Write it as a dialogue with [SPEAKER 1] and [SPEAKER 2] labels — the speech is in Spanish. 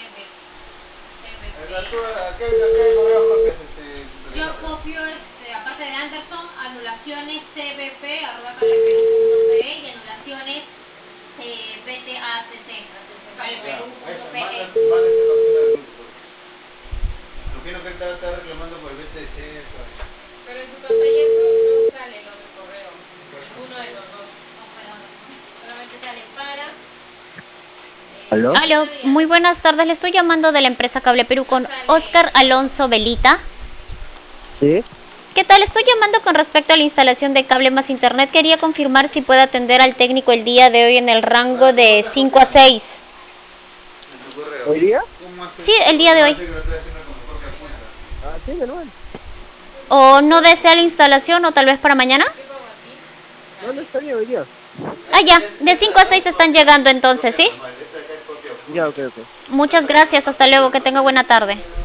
[SPEAKER 1] ¿A qué correo copias
[SPEAKER 2] Yo copio, aparte de Anderson, anulaciones cbp@cableperú.pe y anulaciones btacc, cableperú.pe.
[SPEAKER 1] Mándeselo a la grupo. Imagino que él está reclamando por el BTC.
[SPEAKER 3] Pero en su pantallazo no sale el otro correo. Uno de los dos. Solamente sale para.
[SPEAKER 4] ¿Aló?
[SPEAKER 5] Aló, muy buenas tardes. Le estoy llamando de la empresa Cable Perú con Oscar Alonso Velita.
[SPEAKER 4] Sí.
[SPEAKER 5] ¿Qué tal? Estoy llamando con respecto a la instalación de cable más internet. Quería confirmar si puede atender al técnico el día de hoy en el rango de 5 a 6.
[SPEAKER 1] En tu correo.
[SPEAKER 4] ¿Hoy día?
[SPEAKER 5] Sí, el día de hoy.
[SPEAKER 4] Ah, sí, de nuevo.
[SPEAKER 5] ¿O no desea la instalación o tal vez para mañana?
[SPEAKER 4] No, no está bien hoy día.
[SPEAKER 5] Ah, ya. De 5 a 6 están llegando entonces, ¿sí?
[SPEAKER 4] Ya, ok.
[SPEAKER 5] Muchas gracias. Hasta luego. Que tenga buena tarde.